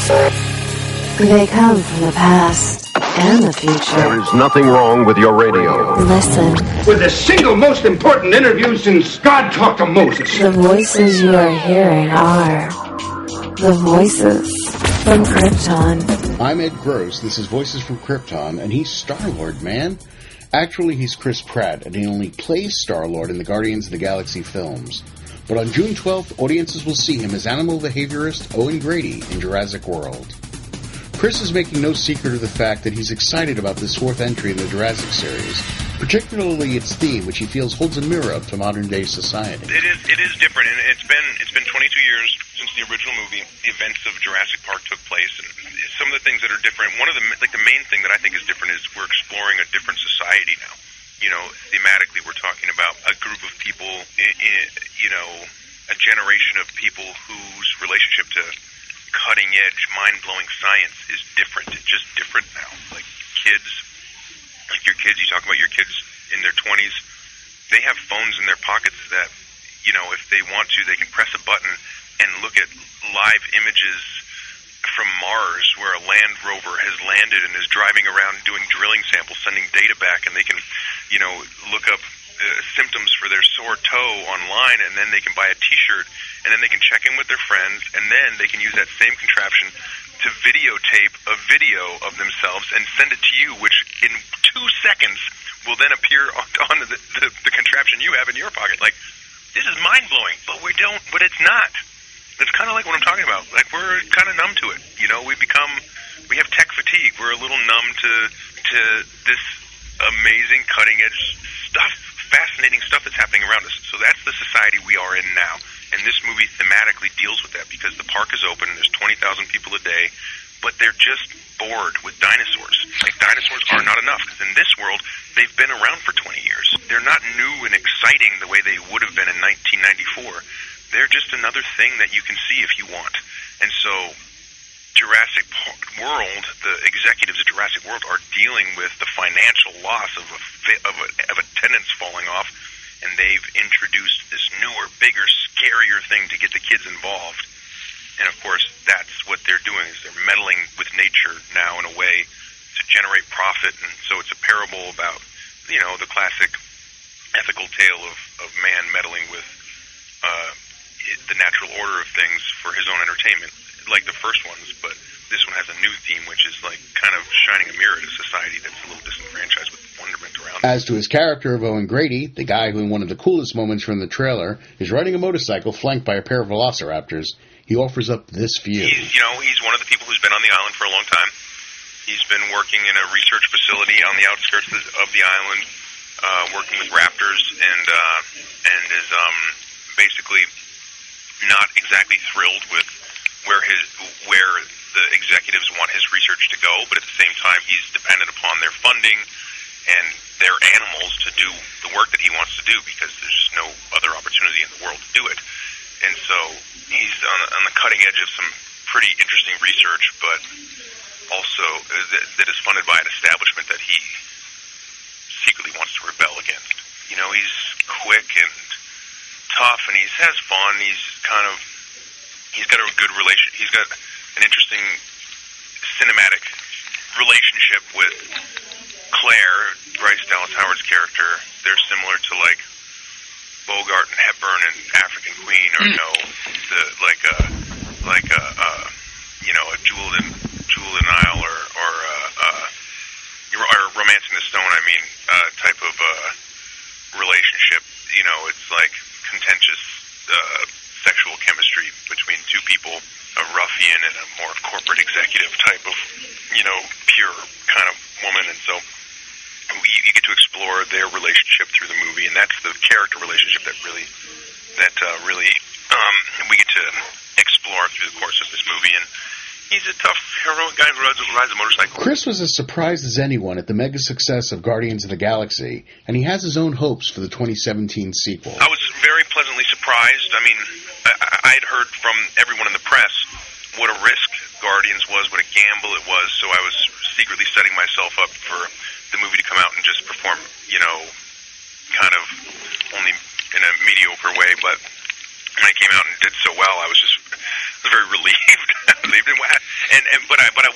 They come from the past and the future. There is nothing wrong with your radio. Listen. With the single most important interview since God talked to Moses. The voices you are hearing are the voices from Krypton. I'm Ed Gross. This is Voices from Krypton, and he's Star-Lord, man. Actually, he's Chris Pratt, and he only plays Star-Lord in the Guardians of the Galaxy films. But on June 12th, audiences will see him as animal behaviorist Owen Grady in Jurassic World. Chris is making no secret of the fact that he's excited about this fourth entry in the Jurassic series, particularly its theme, which he feels holds a mirror up to modern-day society. It is different, and it's been 22 years since the original movie. The events of Jurassic Park took place, and some of the things that are different. One of the main thing that I think is different is we're exploring a different society now. You know, thematically, we're talking about a group of people, a generation of people whose relationship to cutting-edge, mind-blowing science is different. It's just different now. Like kids, you talk about your kids in their 20s, they have phones in their pockets that, if they want to, they can press a button and look at live images from Mars where a Land Rover has landed and is driving around doing drilling samples, sending data back, and they can, look up symptoms for their sore toe online, and then they can buy a T-shirt, and then they can check in with their friends, and then they can use that same contraption to videotape a video of themselves and send it to you, which in 2 seconds will then appear on the contraption you have in your pocket. Like, this is mind-blowing, but it's not. It's kind of like what I'm talking about. Like, we're kind of numb to it. We have tech fatigue. We're a little numb to this amazing cutting-edge stuff, fascinating stuff that's happening around us. So that's the society we are in now. And this movie thematically deals with that because the park is open and there's 20,000 people a day, but they're just bored with dinosaurs. Like, dinosaurs are not enough because in this world, they've been around for 20 years. They're not new and exciting the way they would have been in 1994. They're just another thing that you can see if you want. And so Jurassic World, the executives of Jurassic World are dealing with the financial loss of attendance falling off, and they've introduced this newer, bigger, scarier thing to get the kids involved. And of course, that's what they're doing, is they're meddling with nature now in a way to generate profit. And so it's a parable about, the classic ethical tale of man meddling with the natural order of things for his own entertainment, like the first ones, but this one has a new theme, which is like kind of shining a mirror to society that's a little disenfranchised with wonderment around. As to his character of Owen Grady, the guy who in one of the coolest moments from the trailer is riding a motorcycle flanked by a pair of velociraptors, he offers up this view. He's one of the people who's been on the island for a long time. He's been working in a research facility on the outskirts of the island, working with raptors, and is basically not exactly thrilled with where the executives want his research to go, but at the same time he's dependent upon their funding and their animals to do the work that he wants to do because there's just no other opportunity in the world to do it. And so he's on the cutting edge of some pretty interesting research, but also that is funded by an establishment that he secretly wants to rebel against. He's quick and tough, and he has fun. He's got a good relation. He's got an interesting cinematic relationship with Claire, Bryce Dallas Howard's character. They're similar to like Bogart and Hepburn and African Queen, or a Jewel in the Nile, or Romancing the Stone. Type of relationship. It's like contentious sexual chemistry between two people, a ruffian and a more corporate executive type of, pure kind of woman. And so you get to explore their relationship through the movie, and that's the character relationship that really we get to explore through the course of this movie. And he's a tough, heroic guy who rides a motorcycle. Chris was as surprised as anyone at the mega success of Guardians of the Galaxy, and he has his own hopes for the 2017 sequel. I was very pleasantly surprised. I'd heard from everyone in the press what a risk Guardians was, what a gamble it was, so I was secretly setting myself up for the movie to come out and just perform, kind of only in a mediocre way, but when it came out and did so well, I was very relieved. And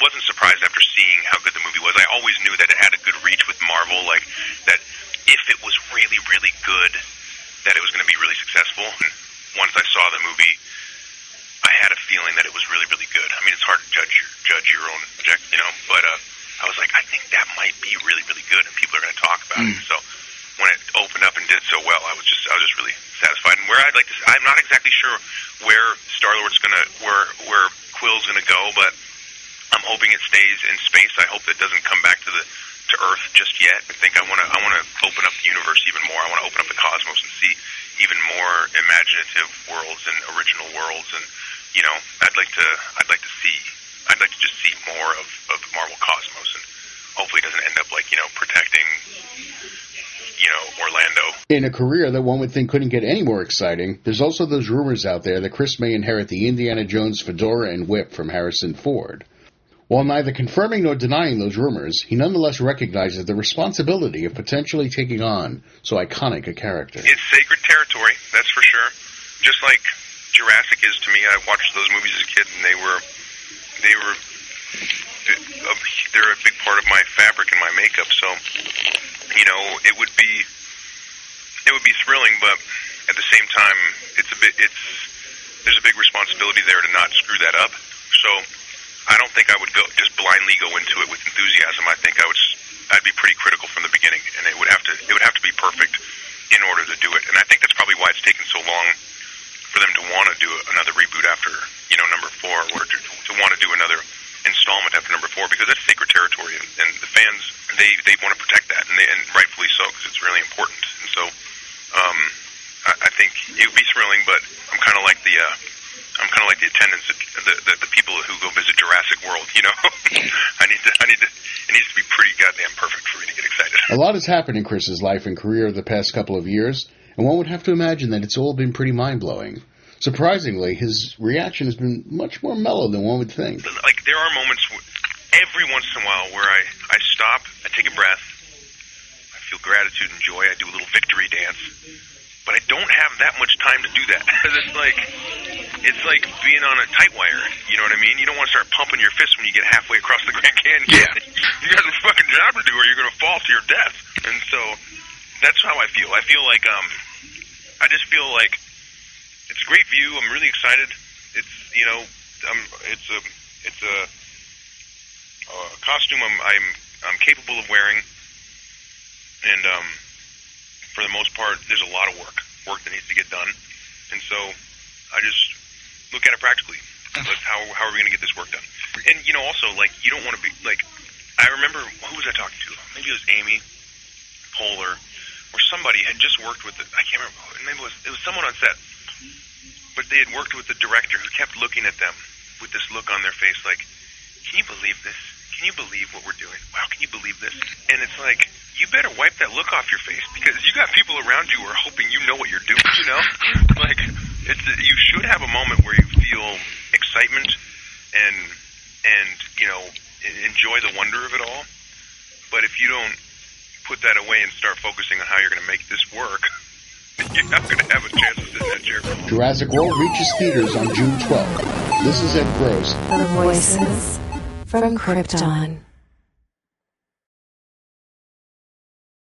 wasn't surprised after seeing how good the movie was. I always knew that it had a good reach with Marvel, like that if it was really, really good, that it was going to be really successful. And once I saw the movie, I had a feeling that it was really, really good. I mean, it's hard to judge your own project, but I was like, I think that might be really, really good, and people are going to talk about it. So when it opened up and did so well, I was just really satisfied. And where I'd like to, I'm not exactly sure where Star-Lord's where Quill's gonna go, but I'm hoping it stays in space. I hope it doesn't come back to Earth just yet. I think I wanna open up the universe even more. I wanna open up the cosmos and see even more imaginative worlds and original worlds. And I'd like to just see more of the Marvel cosmos, and hopefully it doesn't end up like protecting Orlando. In a career that one would think couldn't get any more exciting, there's also those rumors out there that Chris may inherit the Indiana Jones fedora and whip from Harrison Ford. While neither confirming nor denying those rumors, he nonetheless recognizes the responsibility of potentially taking on so iconic a character. It's sacred territory, that's for sure. Just like Jurassic is to me. I watched those movies as a kid, and they're a big part of my fabric and my makeup. So, it would be thrilling, but at the same time, there's a big responsibility there to not screw that up. So, I don't think I would just blindly go into it with enthusiasm. I think I'd be pretty critical from the beginning, and it would have to be perfect in order to do it. And I think that's probably why it's taken so long for them to want to do another reboot after number 4, or to want to do another installment after number 4, because that's sacred territory, and the fans they want to protect that, and rightfully so, because it's really important. And so I think it would be thrilling, but I'm kind of like the attendants, the people who go visit Jurassic World. I need to. It needs to be pretty goddamn perfect for me to get excited. A lot has happened in Chris's life and career the past couple of years, and one would have to imagine that it's all been pretty mind-blowing. Surprisingly, his reaction has been much more mellow than one would think. Like, there are moments, every once in a while, where I stop, I take a breath, I feel gratitude and joy, I do a little victory dance, but I don't have that much time to do that. It's like being on a tight wire, you know what I mean? You don't want to start pumping your fist when you get halfway across the Grand Canyon. Yeah. You got a fucking job to do, or you're going to fall to your death. And so, that's how I feel. I feel like, I just feel like it's a great view. I'm really excited. It's it's a costume I'm capable of wearing, and for the most part, there's a lot of work that needs to get done, and so I just look at it practically. Like how are we going to get this work done? And also, like, you don't want to be like, I remember, who was I talking to? Maybe it was Amy Poehler, or somebody had just worked with I can't remember. Maybe it was someone on set. But they had worked with the director, who kept looking at them with this look on their face like, can you believe this? Can you believe what we're doing? Wow, can you believe this? And it's like, you better wipe that look off your face, because you got people around you who are hoping you know what you're doing, Like, you should have a moment where you feel excitement and enjoy the wonder of it all. But if you don't put that away and start focusing on how you're going to make this work, you're not going to have a chance to sit in that chair. Jurassic World reaches theaters on June 12th. This is Ed Gross The Voices from Krypton.